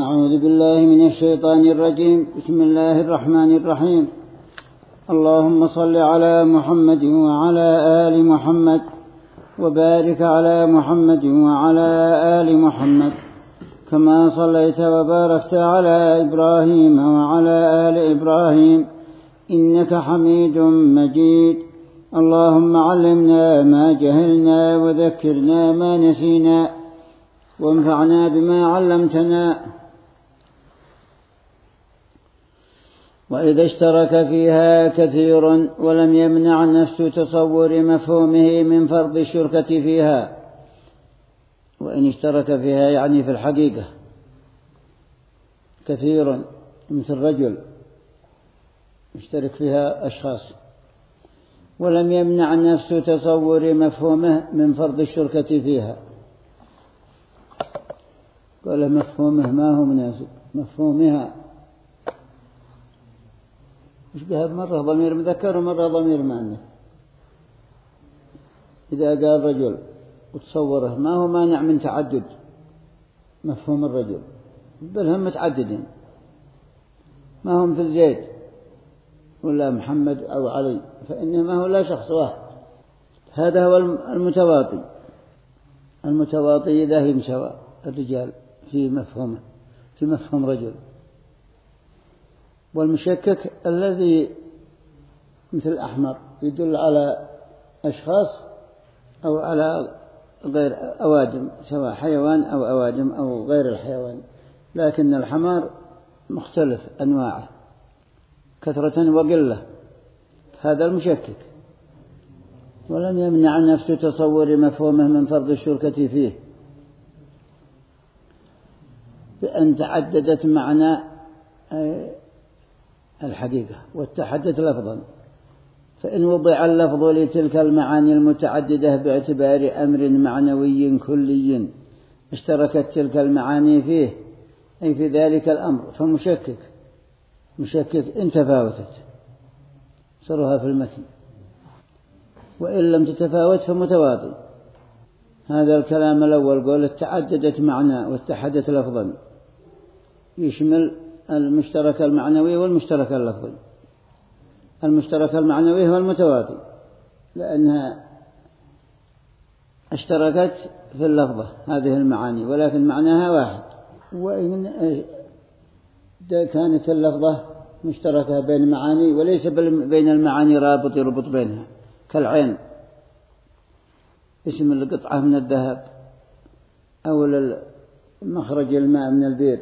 أعوذ بالله من الشيطان الرجيم. بسم الله الرحمن الرحيم. اللهم صل على محمد وعلى آل محمد وبارك على محمد وعلى آل محمد كما صليت وباركت على إبراهيم وعلى آل إبراهيم إنك حميد مجيد. اللهم علمنا ما جهلنا وذكرنا ما نسينا وانفعنا بما علمتنا. وإذا اشترك فيها كثير ولم يمنع نفس تصور مفهومه من فرض الشركة فيها. وإن اشترك فيها يعني في الحقيقة كثير، مثل رجل يشترك فيها أشخاص، ولم يمنع نفس تصور مفهومه من فرض الشركة فيها. قال مفهومه ما هو مناسب، مفهومها يشبه مرة ضمير مذكر ومرة ضمير مؤنث. إذا قال رجل وتصوره ما هو مانع من تعدد مفهوم الرجل، بل هم متعددين، ما هم في زيد ولا محمد أو علي، فإنما هو لا شخص واحد. هذا هو المتواطي. المتواطي إذا هم سواء الرجال في مفهومه، في مفهوم رجل. والمشكك الذي مثل أحمر يدل على أشخاص أو على غير أوادم، سواء حيوان أو أوادم أو غير الحيوان، لكن الحمار مختلف أنواعه كثرة وقلة. هذا المشكك. ولم يمنع نفس تصور مفهومه من فرض الشركة فيه بأن تعددت معنى الحقيقة واتحدت لفظا. فإن وضع اللفظ لتلك المعاني المتعددة باعتبار أمر معنوي كلي اشتركت تلك المعاني فيه، أي في ذلك الأمر، فمشكك إن تفاوتت صرها في المتن، وإن لم تتفاوت فمتواطي. هذا الكلام الأول قول تعددت معنى واتحدت لفظا يشمل المشترك المعنوي والمشترك اللفظي. المشترك المعنوي هو المتواطي لأنها اشتركت في اللفظة هذه المعاني ولكن معناها واحد. وإن كانت اللفظة مشتركة بين معاني وليس بين المعاني رابط يربط بينها، كالعين اسم القطعة من الذهب، أو مخرج الماء من البير،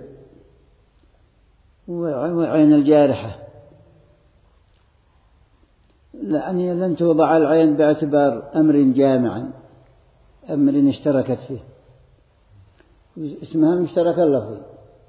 وعين الجارحة. يعني لن توضع العين باعتبار أمر جامع، أمر اشتركت فيه، اسمها مشترك اللفظي.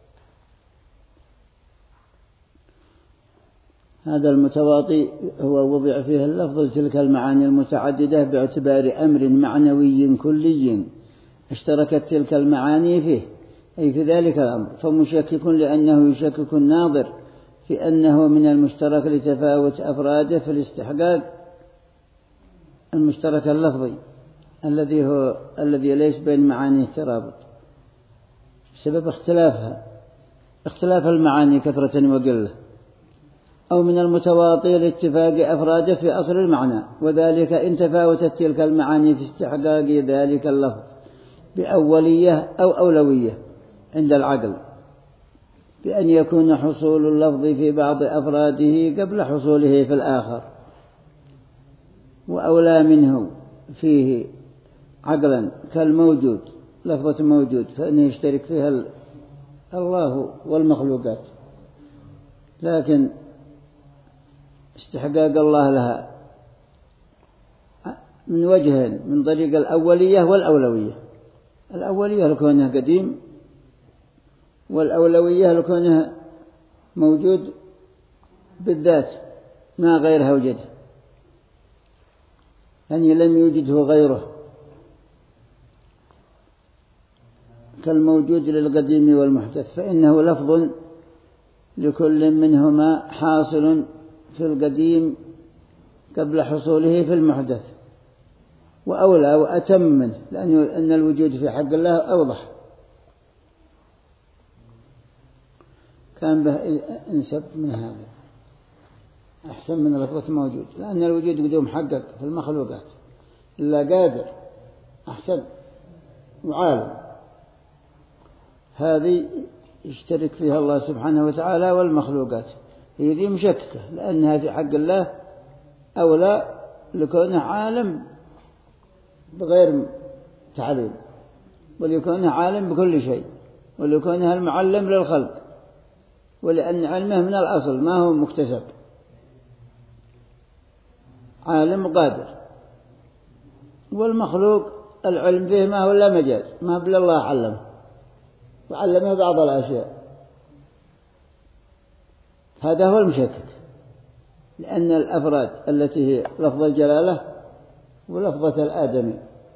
هذا المتواطي هو وضع فيه اللفظ تلك المعاني المتعددة باعتبار أمر معنوي كلي اشتركت تلك المعاني فيه، أي في ذلك الأمر، فمشكك لأنه يشكك الناظر في أنه من المشترك لتفاوت أفراده في الاستحقاق المشترك اللفظي الذي ليس بين معانيه ترابط بسبب اختلاف المعاني كثرة وقلة، أو من المتواطي لاتفاق أفراده في أصل المعنى، وذلك إن تفاوتت تلك المعاني في استحقاق ذلك اللفظ بأولية أو أولوية عند العقل، بأن يكون حصول اللفظ في بعض أفراده قبل حصوله في الآخر، وأولى منه فيه عقلا كالموجود، لفظة موجود فإنه يشترك فيها الله والمخلوقات، لكن استحقاق الله لها من وجهين، من طريق الأولية والأولوية. الأولية لكونه قديم، والأولوية لكونه موجود بالذات ما غيرها وجده، يعني لم يوجده غيره، كالموجود للقديم والمحدث، فإنه لفظ لكل منهما حاصل في القديم قبل حصوله في المحدث، وأولى وأتم منه، لأن الوجود في حق الله أوضح. كان به انسب من هذا أحسن من لفظة موجود، لأن الوجود قدوم حقق في المخلوقات، إلا قادر أحسن وعالم، هذه يشترك فيها الله سبحانه وتعالى والمخلوقات، هي ذي مشككة، لأنها في حق الله أولى لكونه عالم بغير تعليم، وليكونه عالم بكل شيء، وليكونه المعلم للخلق، ولأن علمه من الأصل ما هو مكتسب، عالم قادر. والمخلوق العلم فيه ما هو إلا مجاز، ما بل الله علمه وعلمه بعض الأشياء، هذا هو المشكك، لأن الأفراد التي هي لفظ الجلالة ولفظة الآدمي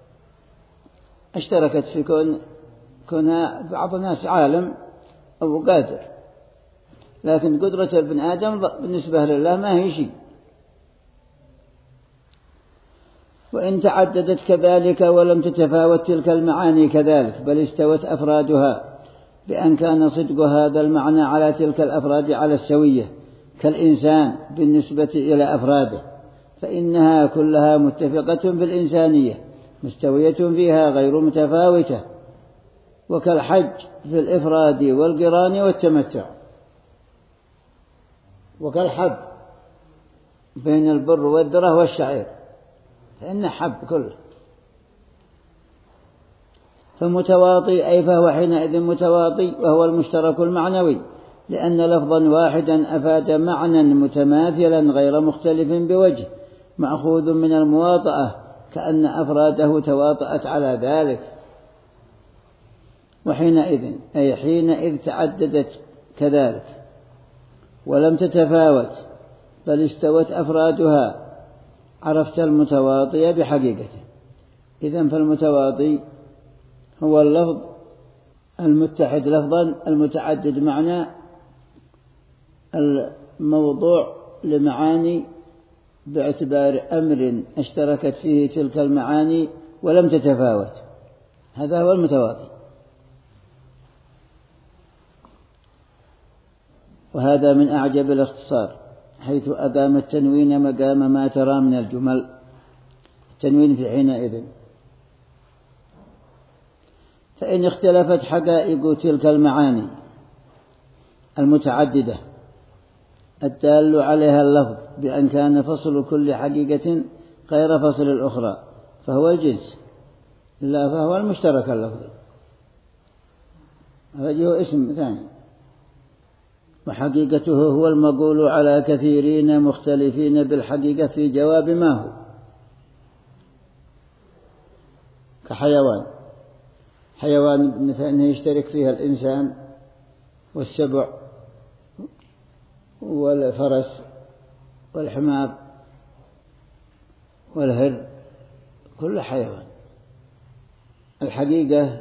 اشتركت في كونها بعض الناس عالم أو قادر، لكن قدرة ابن آدم بالنسبة لله ما هي شيء. وإن تعددت كذلك ولم تتفاوت تلك المعاني كذلك، بل استوت أفرادها بأن كان صدق هذا المعنى على تلك الأفراد على السوية كالإنسان بالنسبة إلى أفراده، فإنها كلها متفقة في الإنسانية مستوية فيها غير متفاوتة، وكالحج في الإفراد والقران والتمتع، وكالحب بين البر والذرة والشعير، فإنه حب كله. فمتواطي أي فهو حينئذ متواطي، وهو المشترك المعنوي، لأن لفظا واحدا أفاد معنى متماثلا غير مختلف بوجه مأخوذ من المواطأة، كأن أفراده تواطأت على ذلك. وحينئذ أي حينئذ تعددت كذلك ولم تتفاوت، بل استوت أفرادها، عرفت المتواطي بحقيقته. إذن فالمتواطي هو اللفظ المتحد لفظا المتعدد معنى، الموضوع لمعاني باعتبار أمر اشتركت فيه تلك المعاني ولم تتفاوت، هذا هو المتواطي. وهذا من أعجب الاختصار، حيث أدام التنوين مقام ما ترى من الجمل، التنوين في حينئذ. فإن اختلفت حقائق تلك المعاني المتعددة الدال عليها اللفظ بأن كان فصل كل حقيقة غير فصل الأخرى فهو الجنس، إلا فهو المشترك اللفظي، هذا اسم ثاني. وحقيقته هو المقول على كثيرين مختلفين بالحقيقة في جواب ما هو، كحيوان، حيوان فإنه يشترك فيها الإنسان والسبع والفرس والحمار والهر، كل حيوان. الحقيقة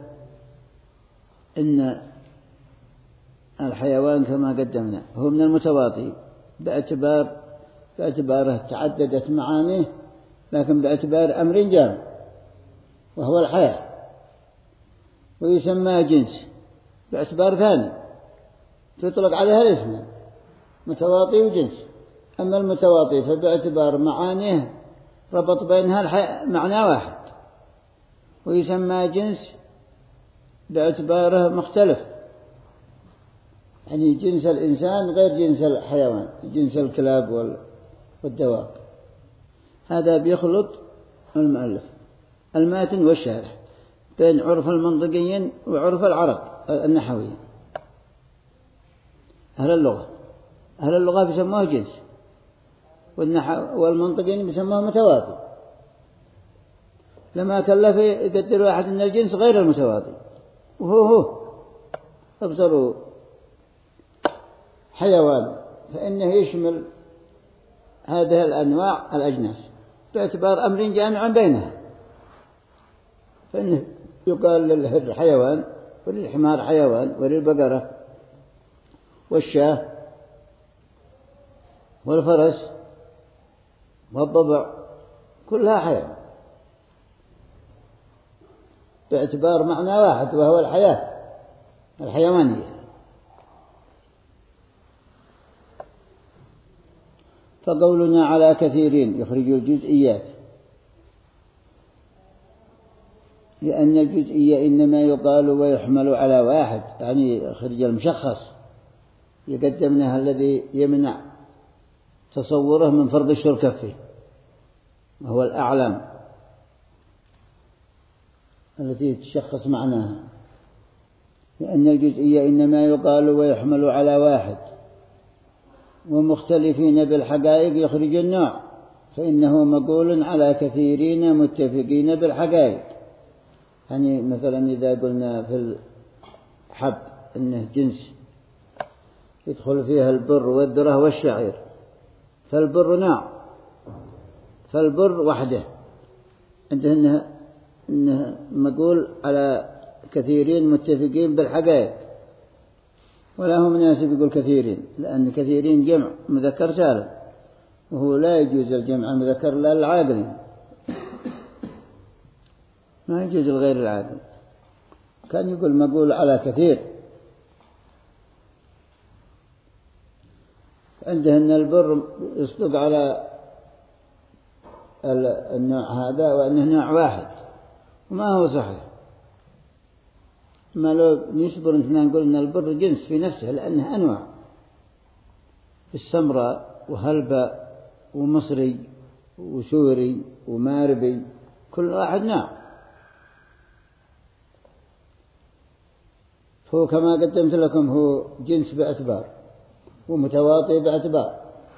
إن الحيوان كما قدمنا هو من المتواطي باعتباره تعددت معانيه، لكن باعتبار أمر جامع وهو الحياة، ويسمى جنس باعتبار ثاني تطلق عليها الاسم متواطي وجنس. أما المتواطي فباعتبار معانيه ربط بينها معنى واحد، ويسمى جنس باعتباره مختلف، يعني جنس الإنسان غير جنس الحيوان، جنس الكلاب والدواب. هذا بيخلط المؤلف الماتن والشارح بين عرف المنطقيين وعرف العرب النحويين. أهل اللغة بيسموه جنس، والمنطقيين بيسموه متواطي، لما كلف يقدر واحد أن الجنس غير المتواطي، وهو ابصروا حيوان فإنه يشمل هذه الأنواع الأجناس باعتبار أمر جامع بينها، فإنه يقال للهر حيوان، وللحمار حيوان، وللبقرة والشاة والفرس والضبع كلها حيوان باعتبار معنى واحد وهو الحياة الحيوانية. فقولنا على كثيرين يخرج الجزئيات، لأن الجزئية إنما يقال ويحمل على واحد، يعني يخرج المشخص يقدمنا الذي يمنع تصوره من فرض الشركة فيه، وهو الأعلام التي تشخص معناها. لأن الجزئية إنما يقال ويحمل على واحد، ومختلفين بالحقائق يخرج النوع، فإنه مقول على كثيرين متفقين بالحقائق. يعني مثلا إذا قلنا في الحب إنه جنس يدخل فيها البر والذرة والشعير، فالبر نوع، فالبر وحده عنده إنه مقول على كثيرين متفقين بالحقائق. ولا هو مناسب يقول كثيرين، لأن كثيرين جمع مذكر سالم، وهو لا يجوز الجمع المذكر لا للعاقل، ما يجوز الغير العاقل. كان يقول مقول على كثير. عنده أن البر يصدق على النوع هذا وأنه نوع واحد، وما هو صحيح. ما لو نصبر إننا نقول أن البر جنس في نفسه، لأنه أنواع، السمراء وهلبة ومصري وسوري وماربي، كل واحد نوع. فهو كما قدمت لكم هو جنس باعتبار، ومتواطئ باعتبار،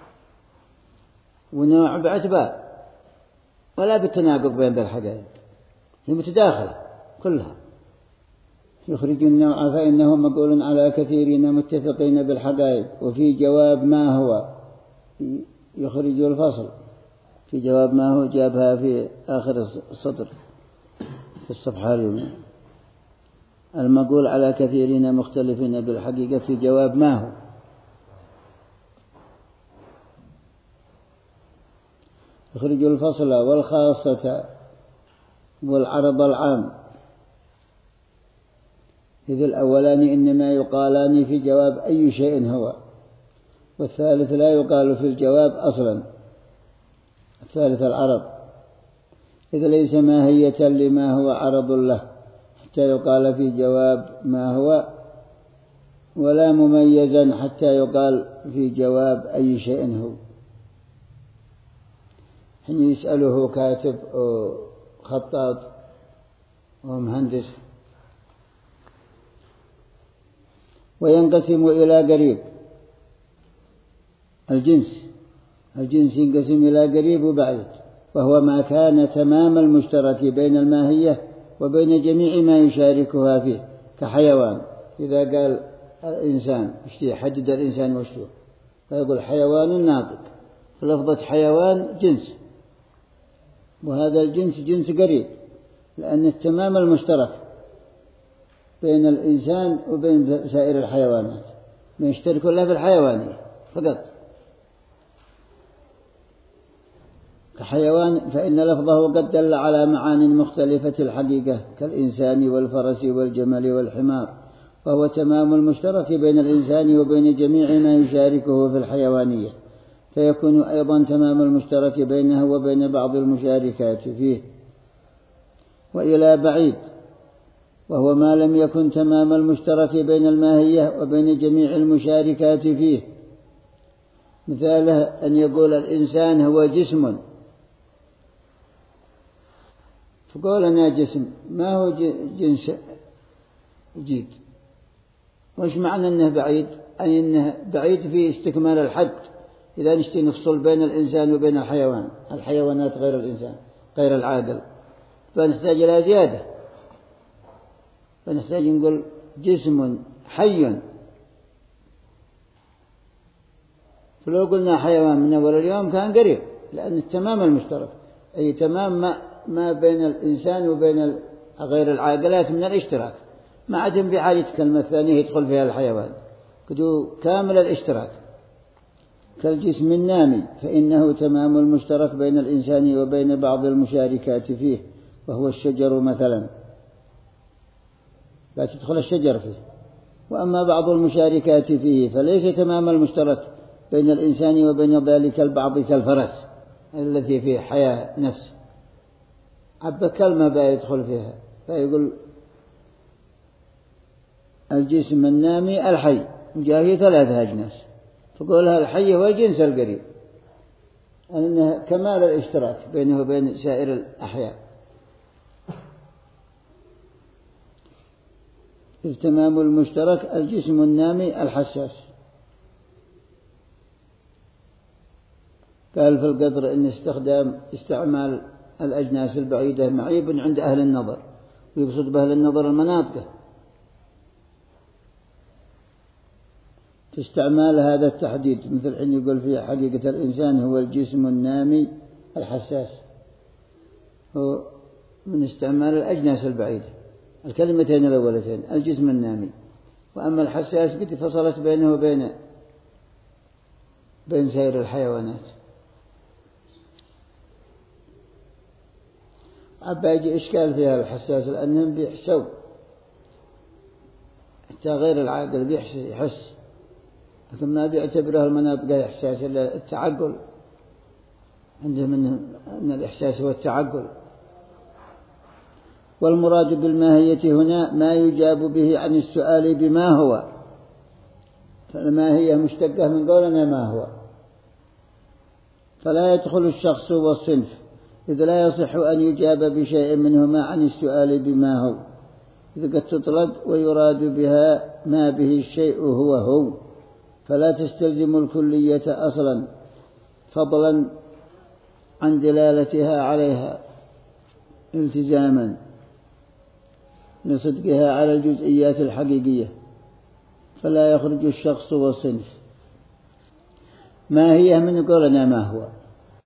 ونوع باعتبار، ولا بالتناقض بين الحقائق، هي متداخلة كلها. يخرج النوع فإنه مقول على كثيرين متفقين بالحقائق. وفي جواب ما هو يخرج الفصل، في جواب ما هو جابها في آخر السطر في الصفحة اليومية. المقول على كثيرين مختلفين بالحقيقة في جواب ما هو. يخرج الفصل والخاصة والعرض العام، إذ الأولان إنما يقالان في جواب أي شيء هو، والثالث لا يقال في الجواب أصلا، الثالث العرض، إذ ليس ماهية لما هو عرض له حتى يقال في جواب ما هو، ولا مميزا حتى يقال في جواب أي شيء هو. حين يسأله كاتب أو خطاط أو مهندس. وينقسم إلى قريب، الجنس ينقسم إلى قريب وبعيد، وهو ما كان تمام المشترك بين الماهية وبين جميع ما يشاركها فيه، كحيوان. إذا قال الإنسان يحدد الإنسان وشو، فيقول حيوان ناطق، فلفظة حيوان جنس، وهذا الجنس جنس قريب، لأن التمام المشترك بين الإنسان وبين سائر الحيوانات، ما يشترك إلا في الحيوانية فقط. كحيوان فإن لفظه قد دل على معان مختلفة الحقيقة، كالإنسان والفرس والجمل والحمار، وهو تمام المشترك بين الإنسان وبين جميع ما يشاركه في الحيوانية، فيكون أيضا تمام المشترك بينه وبين بعض المشاركات فيه. وإلى بعيد، وهو ما لم يكن تمام المشترك بين الماهية وبين جميع المشاركات فيه. مثاله أن يقول الإنسان هو جسم، فقولنا جسم ما هو جنس جيد. وش معنى أنه بعيد؟ أي أنه بعيد في استكمال الحد. إذا نشتي نفصل بين الإنسان وبين الحيوان، الحيوانات غير الإنسان غير العاقل، فنحتاج إلى زيادة، فنحتاج نقول جسم حي. فلو قلنا حيوان من أول اليوم كان قريب، لأن التمام المشترك أي تمام ما بين الإنسان وبين غير العاقلات من الاشتراك، ما عدم بحاجة كلمة ثانية يدخل فيها الحيوان، كدو كامل الاشتراك. كالجسم النامي فإنه تمام المشترك بين الإنسان وبين بعض المشاركات فيه، وهو الشجر مثلا، لا تدخل الشجر فيه. وأما بعض المشاركات فيه فليس تمام المشترك بين الإنسان وبين ذلك البعض كالفرس التي فيه حياة نفس، عب كلمة بيدخل فيها، فيقول الجسم النامي الحي، جاء 3 أجناس، فقولها الحي هو الجنس القريب، أنه كمال الاشتراك بينه وبين سائر الأحياء. إذ تمام المشترك الجسم النامي الحساس. قال في القدر إن استعمال الأجناس البعيدة معيب عند أهل النظر، ويقصد بأهل النظر المناطق، في استعمال هذا التحديد، مثل حين يقول في حقيقة الإنسان هو الجسم النامي الحساس، هو من استعمال الأجناس البعيدة، الكلمتين الأولتين الجسم النامي. وأما الحساس قد فصلت بينه وبين سائر الحيوانات. عبا يجي إشكال فيها الحساس، لأنهم بيحسوا، حتى غير العاقل يحس، لكن ما بيعتبرها المناطق إحساس إلا التعقل، عندهم أن الإحساس هو التعقل. والمراد بالماهية هنا ما يجاب به عن السؤال بما هو، فالماهية مشتقة من قولنا ما هو، فلا يدخل الشخص والصنف، إذ لا يصح أن يجاب بشيء منهما عن السؤال بما هو، إذ قد تطلق ويراد بها ما به الشيء هو، فلا تستلزم الكلية أصلا فضلا عن دلالتها عليها التزاما لصدقها على الجزئيات الحقيقية، فلا يخرج الشخص والصنف. ما هي من قولنا ما هو،